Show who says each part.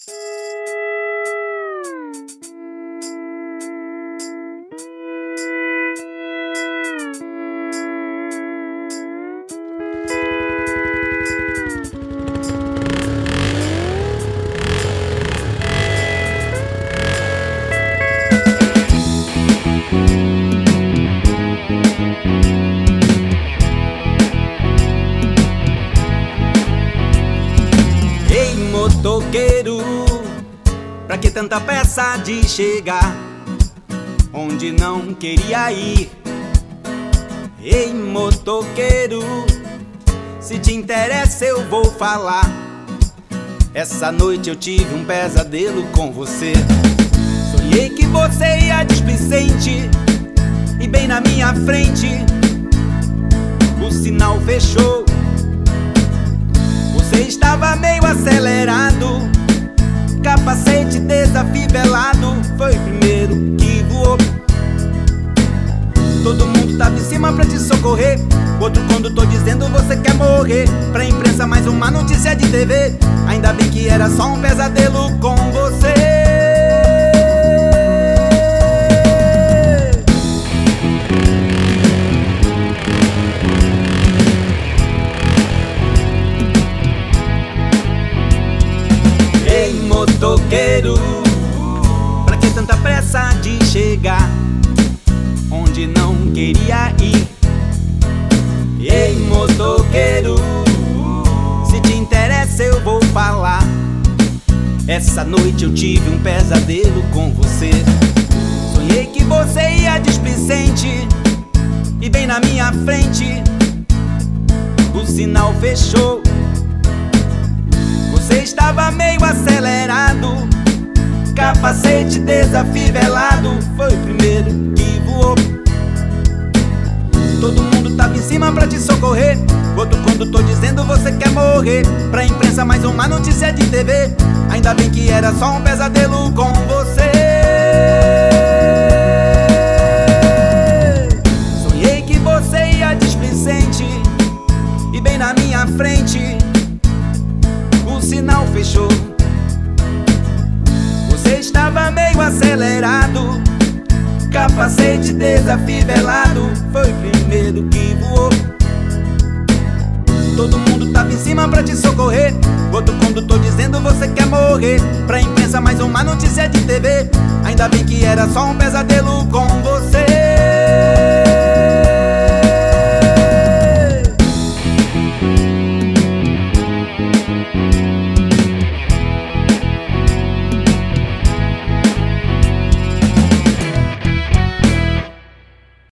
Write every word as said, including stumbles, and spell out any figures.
Speaker 1: Motoqueiro, pra que tanta pressa de chegar onde não queria ir? Ei, motoqueiro, se te interessa eu vou falar. Essa noite eu tive um pesadelo com você. Sonhei que você ia displicente e bem na minha frente o sinal fechou. Você estava meio acelerado, capacete desafivelado, foi o primeiro que voou. Todo mundo tava em cima pra te socorrer, outro condutor dizendo você quer morrer. Pra imprensa mais uma notícia de T V, ainda bem que era só um pesadelo com você. Motoqueiro, pra que tanta pressa de chegar onde não queria ir? Ei, motoqueiro, se te interessa eu vou falar. Essa noite eu tive um pesadelo com você. Sonhei que você ia displicente e bem na minha frente o sinal fechou. Você estava meio acelerado, capacete desafivelado, foi o primeiro que voou. Todo mundo tava em cima pra te socorrer, outro condutor dizendo você quer morrer. Pra imprensa mais uma notícia de T V, ainda bem que era só um pesadelo com você. Sonhei que você ia displicente e bem na minha frente o sinal fechou. Você estava meio acelerado, capacete desafivelado, foi o primeiro que voou. Todo mundo tava em cima pra te socorrer, outro condutor dizendo você quer morrer. Pra imprensa mais uma notícia de T V, ainda bem que era só um pesadelo com você.